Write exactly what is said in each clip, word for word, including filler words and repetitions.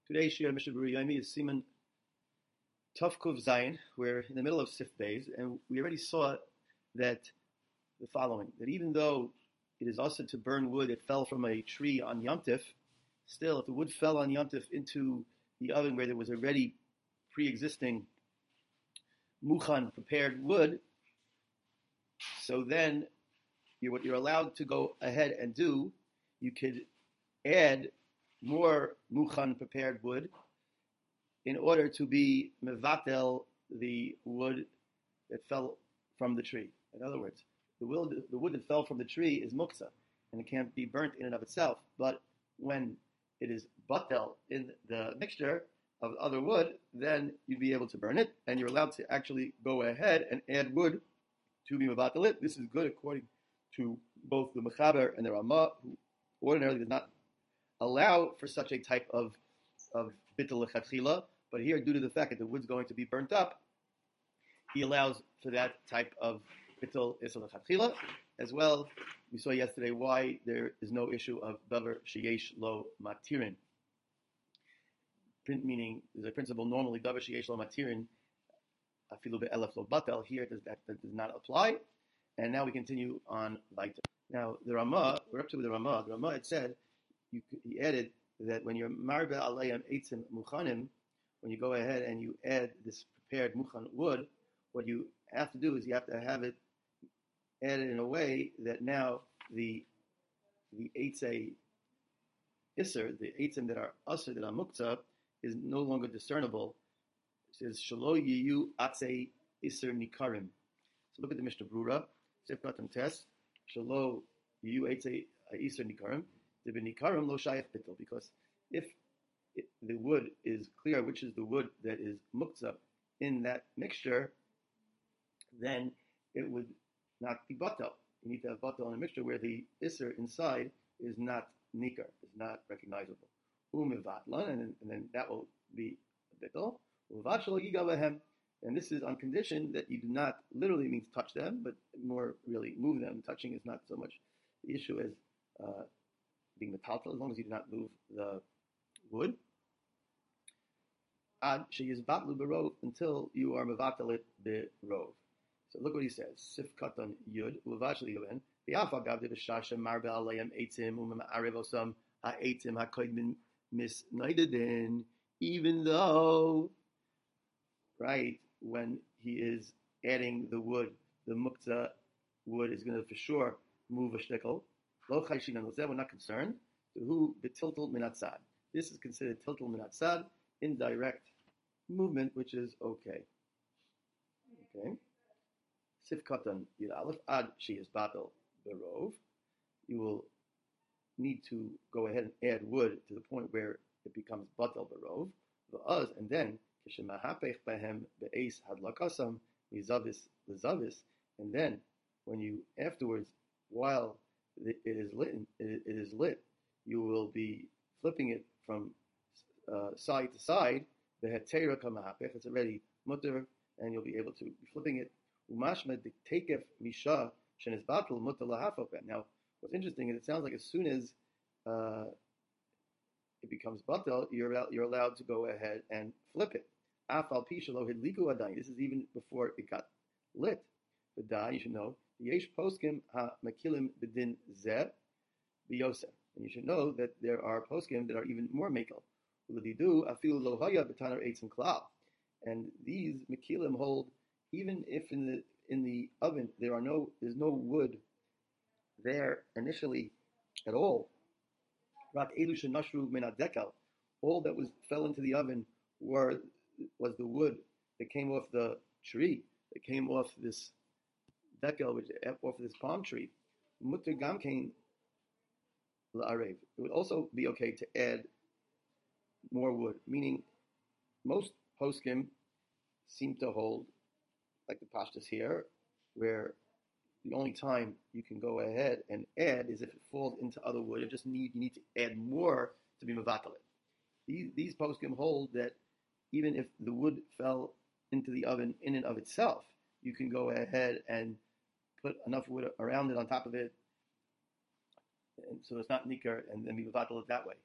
Today's Shir Mishnah Berurah Yomi is Siman Tavkuv Zayin. We're in the middle of Sif Beis, and we already saw that the following: that even though it is also to burn wood that fell from a tree on Yom Tif, still, if the wood fell on Yom Tif into the oven where there was already pre-existing muchan prepared wood, so then you're, what you're allowed to go ahead and do, you could add more muchan prepared wood in order to be mevatel the wood that fell from the tree. In other words, the wood, the wood that fell from the tree is muktzah, and it can't be burnt in and of itself. But when it is batel in the mixture of other wood, then you'd be able to burn it, and you're allowed to actually go ahead and add wood to be mevatel it. This is good according to both the Mechaber and the Ramah, who ordinarily does not allow for such a type of of bittul lechatchila, but here, due to the fact that the wood's going to be burnt up, he allows for that type of bittul isel lechatchila. As well, we saw yesterday why there is no issue of davar sheyesh lo matirin. Print meaning there's a principle normally davar sheyesh lo matirin afilu be'elef lo batel. Here does that, that does not apply. And now we continue on weiter. Now the Ramah, we're up to the Ramah. The Ramah had said, you, he added that when you're marbe alayim eitzim muchanim, when you go ahead and you add this prepared muchan wood, what you have to do is you have to have it added in a way that now the the eitzei iser, the eitzim that are usher, that are muktzah, is no longer discernible. It says shalo yiyu atzei iser nikarim. So look at the Mishnah Berurah, Sifkat Test, shalo yiyu eitzei iser nikarim. The benikarim lo shayach bittul, because if it, the wood is clear, which is the wood that is muktzah in that mixture, then it would not be batal. You need to have batal in a mixture where the iser inside is not nikar, is not recognizable. Umivatlan, and, and then that will be a bittul. Uvat shelo yiga behem, and this is on condition that you do not literally means touch them, but more really move them. Touching is not so much the issue as uh, being metaltal, as long as you do not move the wood. Ad sheyiz batlu berov, until you are mevatel it berov. So look what he says. Sif katan yud uvashli yoben bi'afa gavde b'shasha marbe alayim eitzim uma'arev osam ha'eitzim ha'koidmin misnaidedin. Even though, right, when he is adding the wood, the muktzah wood is going to for sure move a shtickle. Lo chayshin anozeh, we're not concerned. So who betiltul minatzad? This is considered tiltul minatzad, indirect movement, which is okay. Okay. Sif katan yud aleph ad she is batel berov. You will need to go ahead and add wood to the point where it becomes batel berov. V'az, and then kishemahapech behem be'eis hadlakasam mizavis lezavis, and then when you afterwards, while it is lit, it is lit, you will be flipping it from uh, side to side. The hetera kamahapech, it's already mutter, and you'll be able to be flipping it. Umashma tekef misha shenis batul mutter lahafopen. Now, what's interesting is it sounds like as soon as uh, it becomes batel, you're you're allowed to go ahead and flip it. Afal pishalo hidliku adayin. This is even before it got lit. But da, you should know, yesh poskim ha makilim bedin zeh biyosef. And you should know that there are poskim that are even more makel. Ulidu afilu lohaya betanar eitzim klal. And these makilim hold even if in the in the oven there are no there's no wood there initially at all. Rak elu shenashru min hadekel. All that was fell into the oven were was the wood that came off the tree, that came off this dekel, which off this palm tree. Mutter gamkein la'arev. It would also be okay to add more wood, meaning most poskim seem to hold, like the pashtas here, where the only time you can go ahead and add is if it falls into other wood. You just need you need to add more to be mevatel it. These these poskim hold that even if the wood fell into the oven in and of itself, you can go ahead and put enough wood around it on top of it, and so it's not nikar, and then be mevatel it that way.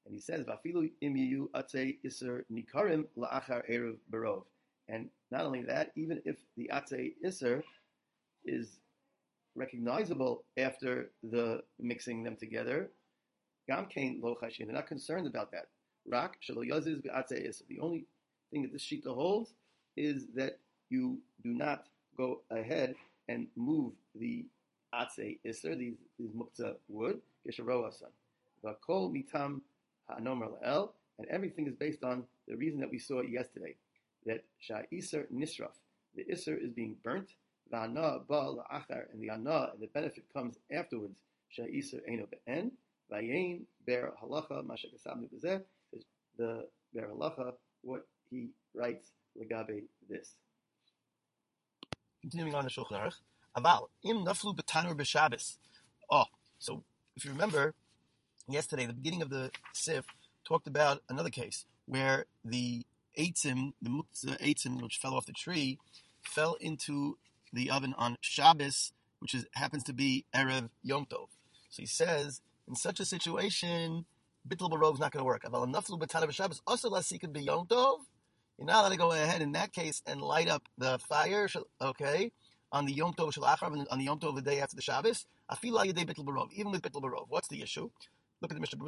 And he says, "Vafilu imiyu atze iser nikarim la'achar erev barov." And not only that, even if the atze iser is recognizable after the mixing them together, gam kain lo chashin. They're not concerned about that. Rak shelo yaziz be'atze iser. The only thing that this shita holds is that you do not go ahead and move the atze iser, these these muktzah wood, gesharoasan. V'kol mitam ha'anomer la'el, and everything is based on the reason that we saw yesterday, that sha'iser nisraf, the iser is being burnt, v'ana ba la'achar, and the ana, and the benefit comes afterwards, sha'iser eino be'en, v'yein ber halacha, mashakasabnu b'zeh, the ber halacha, what he writes legabe this. Continuing on the Shulchan Aruch, aval im naflu b'tanur b'Shabbos. Oh, so if you remember, yesterday the beginning of the Sif talked about another case where the eitzim, the muktzah eitzim, which fell off the tree, fell into the oven on Shabbos, which is happens to be erev Yom Tov. So he says, in such a situation, bittul barov is not going to work. Aval naflu b'tanur b'Shabbos also lasikin b'Yom Tov. You're not allowed to go ahead in that case and light up the fire, okay, on the Yom Tov Shel Acharav, on the Yom Tov the day after the Shabbos. Afilu al yedei bittul barov, even with bittul barov. What's the issue? Look at the Mishnah.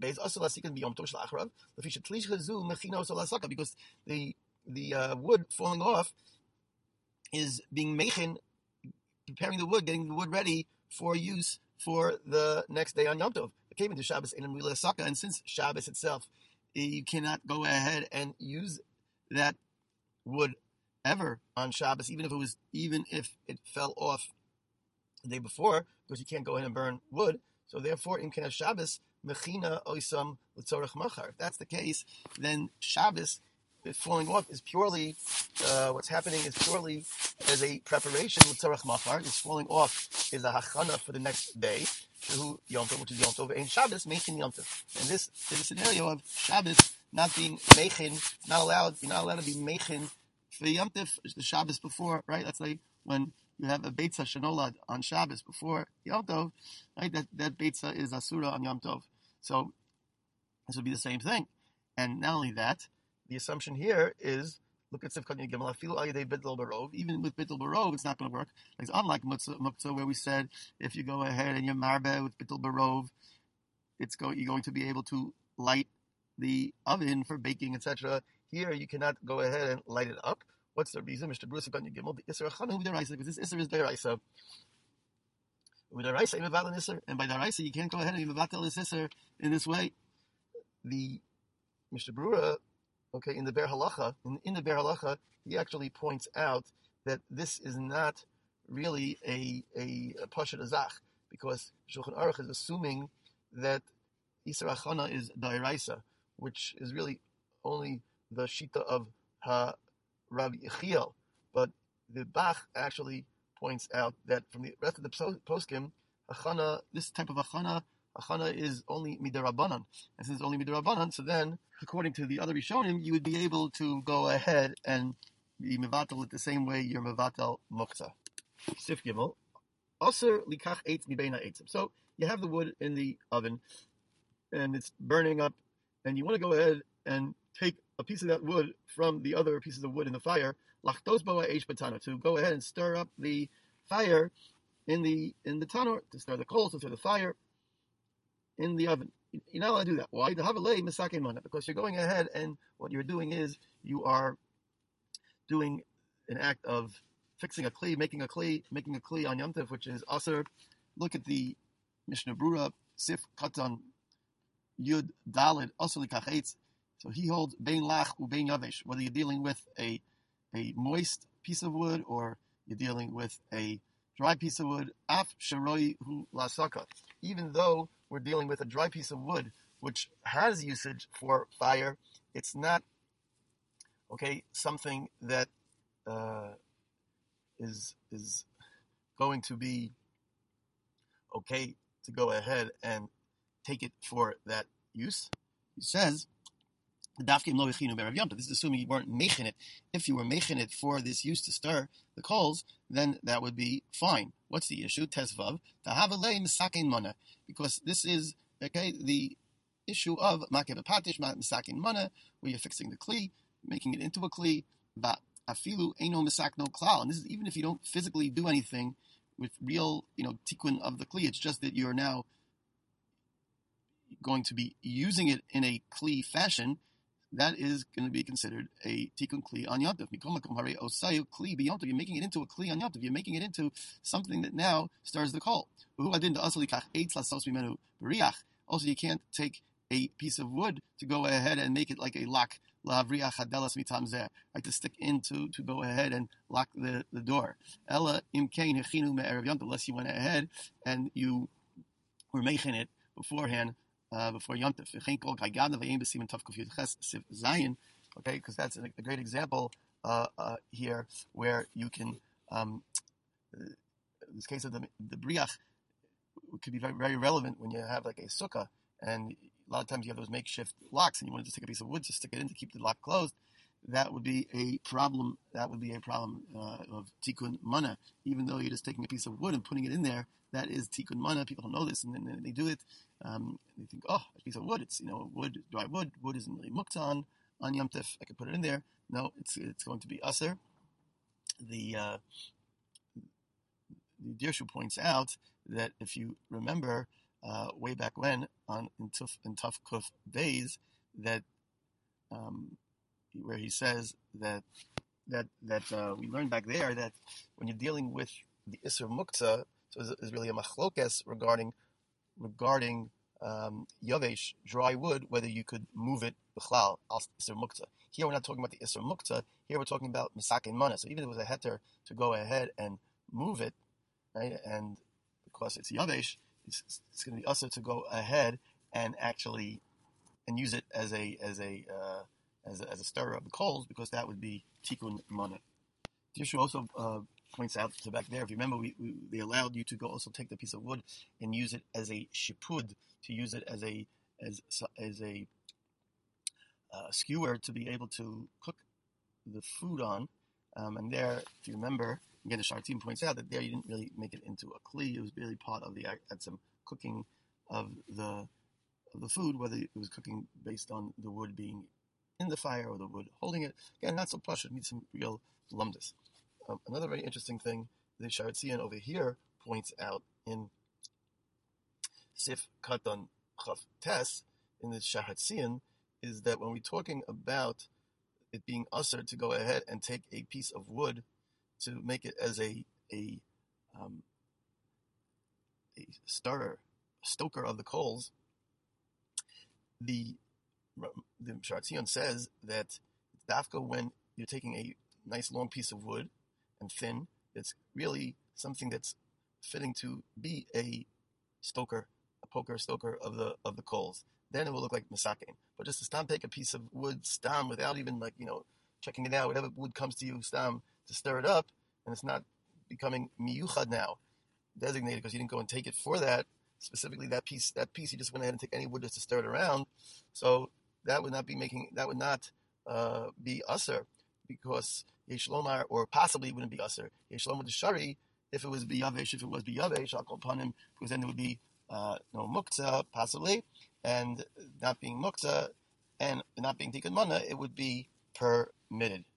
Because the the uh, wood falling off is being mechin, preparing the wood, getting the wood ready for use for the next day on Yom Tov. It came into Shabbos and since Shabbos itself, you cannot go ahead and use that wood ever on Shabbos, even if it was, even if it fell off the day before, because you can't go ahead and burn wood. So therefore, in Kenesh Shabbos, mechina oisam l'tzorech machar. If that's the case, then Shabbos falling off is purely uh, what's happening is purely as a preparation l'tzorech machar. It's falling off is a hachana for the next day, who Yom Tov, which is Yom Tov, and Shabbos mechin Yom Tov. And this is a scenario of Shabbos not being mechin, not allowed. You're not allowed to be mechin for Yom Tov, the Shabbos before, right? That's like when you have a Beitza Shenolad on Shabbos before Yom Tov, right? That that Beitza is Asura on Yom Tov. So this would be the same thing. And not only that, the assumption here is, look at Sifkat Gimel, Afilu al yedei bittul barov. Even with bittul barov, it's not going to work. It's unlike Muktzah, where we said if you go ahead and you're marbe with bittul barov, it's go, you're going to be able to light the oven for baking, et cetera. Here you cannot go ahead and light it up. What's the reason? Mister Bruce Gimel, the Isser Chana Udaraisa, because this Isser is Daraisa. Udaraisa Imaval Isser, and by Daraisa you can't go ahead and Imaval this Isser in this way. The Mister Brura, okay, in the Ber Halacha, in, in the Ber Halacha, he actually points out that this is not really a a, a Pashat Azach, because Shulchan Aruch is assuming that Isser Chana is Daraisa, which is really only the Shita of Ha Rabbi Yechiel, but the Bach actually points out that from the rest of the poskim, achana, this type of achana, achana is only midarabanan, and since it's only midarabanan, so then, according to the other Rishonim, you would be able to go ahead and be mevatel it the same way you're mevatel muktzah. Sif Gimel, aser likach eitz mibeina eitzim. So you have the wood in the oven, and it's burning up, and you want to go ahead and take a piece of that wood from the other pieces of wood in the fire, lachtos boa eish batana, to go ahead and stir up the fire in the in the tanur, to stir the coals, to stir the fire in the oven. You're not allowed to do that. Why? Because you're going ahead and what you're doing is you are doing an act of fixing a kli, making a kli, making a kli on Yom Tov, which is aser. Look at the Mishnah Brura, Sif Katan Yud Dalid, aser likach eitz. So he holds bein lach u bein yavesh, whether you're dealing with a a moist piece of wood or you're dealing with a dry piece of wood, af sheroi hu lasaka. Even though we're dealing with a dry piece of wood, which has usage for fire, it's not, okay, something that uh, is is going to be okay to go ahead and take it for that use. He says, this is assuming you weren't making it. If you were making it for this use to stir the coals, then that would be fine. What's the issue? Tesvav, because this is, okay, the issue of Makev Patish, Misakin Mana, where you're fixing the Kli, making it into a Kli, but Afilu Eino Misakno Klal. And this is even if you don't physically do anything with real, you know, tikkun of the Kli, it's just that you're now going to be using it in a Kli fashion. That is going to be considered a tikkun kli on yontif. You're making it into a kli on yontif. You're making it into something that now stirs the coal. Also, you can't take a piece of wood to go ahead and make it like a lock, right, to stick into, to go ahead and lock the, the door. Unless you went ahead and you were making it beforehand. Uh, before Yontif, okay, because that's a, a great example uh, uh, here where you can, um, in this case of the, the briach, it could be very, very relevant when you have like a sukkah, and a lot of times you have those makeshift locks, and you want to just take a piece of wood to stick it in to keep the lock closed. That would be a problem. That would be a problem uh, of tikkun mana. Even though you're just taking a piece of wood and putting it in there, that is tikkun mana. People don't know this, and then they do it. Um, they think, oh, a piece of wood. It's, you know, wood, dry wood. Wood isn't really muktzah on on Yom Tif. I could put it in there. No, it's it's going to be aser. The uh, the Dirshu points out that if you remember uh, way back when on in Tuf in Tuf Kuf days that. Um, where he says that that that uh, we learned back there that when you're dealing with the Isser Muktzah, so it's, it's really a machlokes regarding regarding um, Yavesh, dry wood, whether you could move it b'chlal al Isser Muktzah. Here we're not talking about the Isser Muktzah. Here we're talking about Misak and Mana. So even if it was a heter to go ahead and move it, right, and because it's Yavesh, it's, it's going to be usher to go ahead and actually and use it as a as a uh, As a, as a stirrer of the coals, because that would be tikkun mana. The issue also uh, points out to back there, if you remember, we, we, they allowed you to go also take the piece of wood and use it as a shipud, to use it as a as as a uh, skewer to be able to cook the food on. Um, and there, if you remember, again, the Shartim points out that there you didn't really make it into a kli; it was really part of the had some cooking of the of the food, whether it was cooking based on the wood being in the fire or the wood holding it. Again, not so plush. It needs some real lumdus. Um, another very interesting thing the Sharatzian over here points out in Sif Katan Chaf Tes in the Sharatzian is that when we're talking about it being usher to go ahead and take a piece of wood to make it as a a um, a stirrer, a stoker of the coals, the the Sharatzion says that dafka when you're taking a nice long piece of wood and thin, it's really something that's fitting to be a stoker, a poker stoker of the of the coals. Then it will look like misakein. But just to stam take a piece of wood stam without even like, you know, checking it out, whatever wood comes to you stam to stir it up, and it's not becoming miyuchad now, designated because you didn't go and take it for that, specifically that piece, that piece you just went ahead and take any wood just to stir it around. So that would not be making, that would not uh, be usher, because Yeshlomar, or possibly it wouldn't be usher. Yeshlomar the Shari, if it was biyavesh, if it was biyavesh, I'll call upon him, because then it would be uh, no muktzah, possibly, and not being muktzah, and not being tikkun mana, it would be permitted.